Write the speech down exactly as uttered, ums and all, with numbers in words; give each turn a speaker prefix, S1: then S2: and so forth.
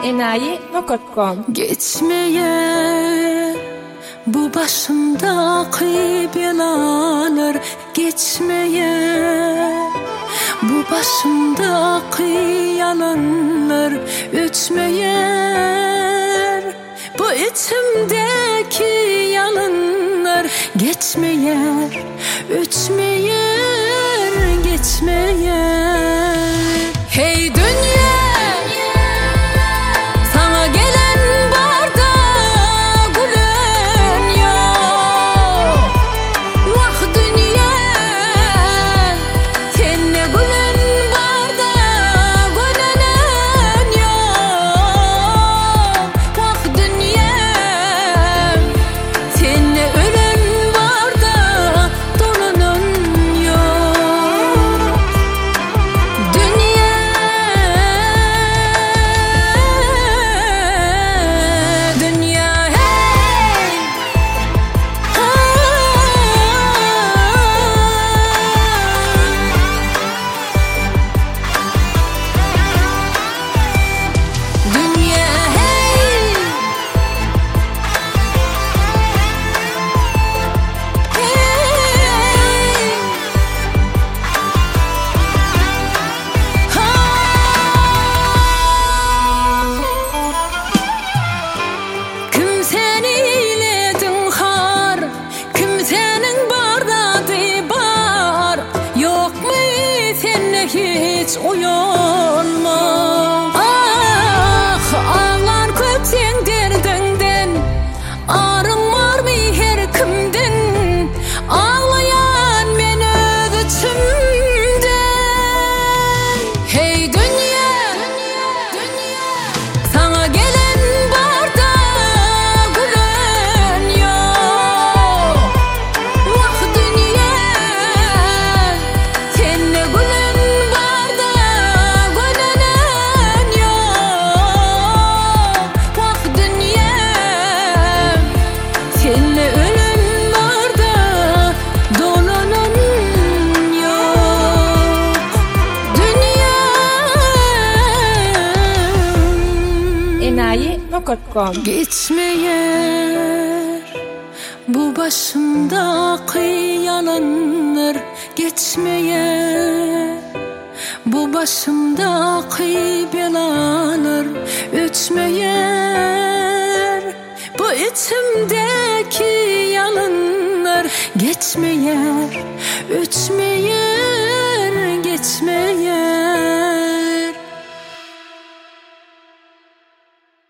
S1: enayi nokta com.
S2: Geçmeye bu başımdaki belalar, geçmeye bu başımdaki yalanlar, ötmeyer bu içimdeki yalanlar, geçmeyer, ötmeyer, geçmeyer. Hey dünya, sana gelen barda gülen yok. Vah dünya, seninle gülen barda gülenen yok. Vah dünya, seninle ölen barda dolanan yok. Dünya, dünya hey, ah. Dünya hey, hey, kim seni eyledin har, kim senin bardadı bar, yok mu seninle hiç uyanma? Ah ağlar köp sen derdinden, arınmar mı her kimden? Ağlayan men öz içimden. Hey dünya, sana gelen barda gülen yok. Vah dünya, seninle gülen barda gülenen yok. Vah dünya, seninle ölen barda dolanan yok. Dünya,
S1: enayi nokta com.
S2: geçmeyer bu başımdaki yalanlar, geçmeyer bu başımdaki belalar, ötmeyer bu içimdeki yalanlar, geçmeyer, ötmeyer.